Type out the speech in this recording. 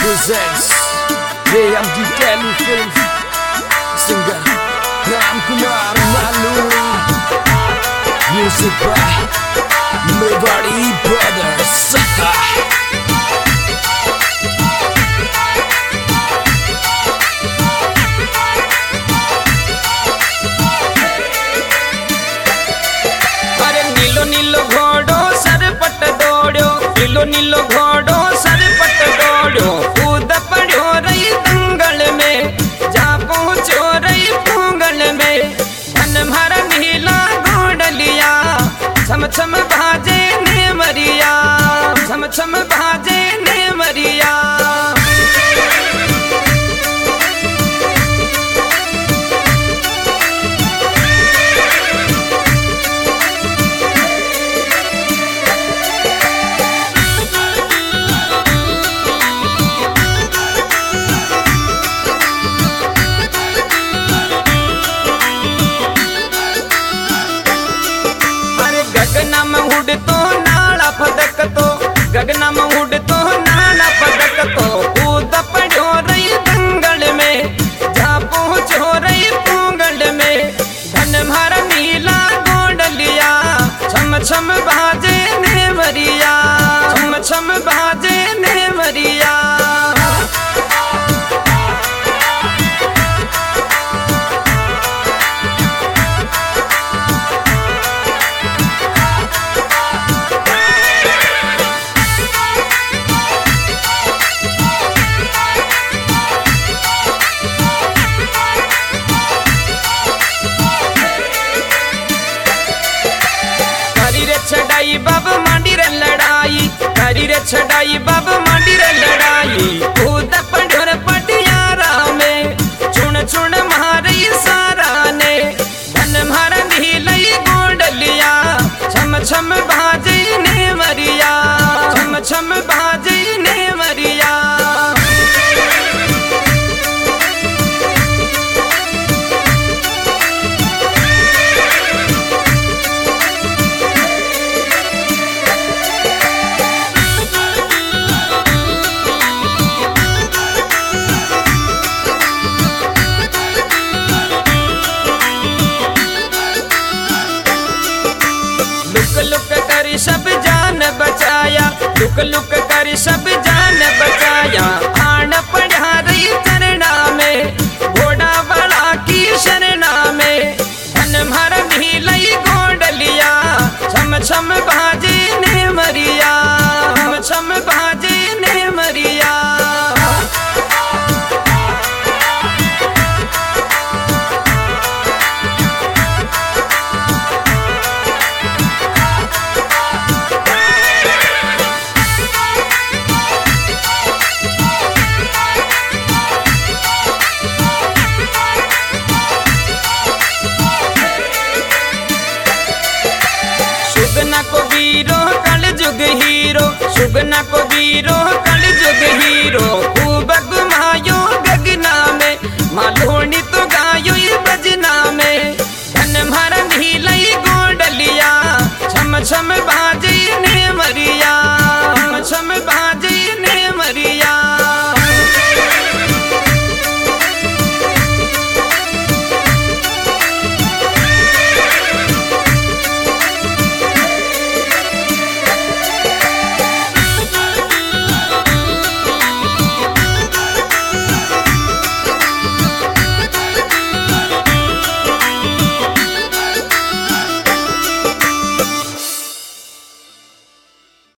presents JMG Telefilm Singer Ram Kumar Malu Music by Mewari Brothers अरे नीलो नीलो घोड़ो सर पट दौड़ो नीलो नीलो घोड़ो सर पट दौड़ो कूद पड़ो रही दंगल में जा पहुँचो रही पोंगल में धन भरा नीला घोड़ लिया छम छम भाजे ने मरिया छम छम भाजे ने मरिया गगना में उड़तो नाला फदक तो गगना में उड़तो नाला फदक तो कूद पड़ो रही दंगल में जा पहुँचो रही पोंगल में धन भरा नीला गोड़ लिया छम छम भाजे ने मरिया छम छम भाजे ने मरिया छड़ाई बाब मांडी रे लड़ाई करी रे छड़ाई बाब मांडी रे लड़ाई कूद पड़ो रे पटियारा में चुन चुन मारी सारा ने धन मारा नीलई गोड़ लिया छम छम भाजी ने मरिया छम छम भाजी ने मरिया लुक करी सब जान बचाया लुक लुक करी सब जान बचाया आन पढ़ा रही चरना में घोड़ा बड़ा की शरणा में धन भरा नीलई गोड़ लिया छम छम भाजी ने मरिया छम छम भाजी ने मरिया सुगना को वीरो कल जुग हीरो सुगना को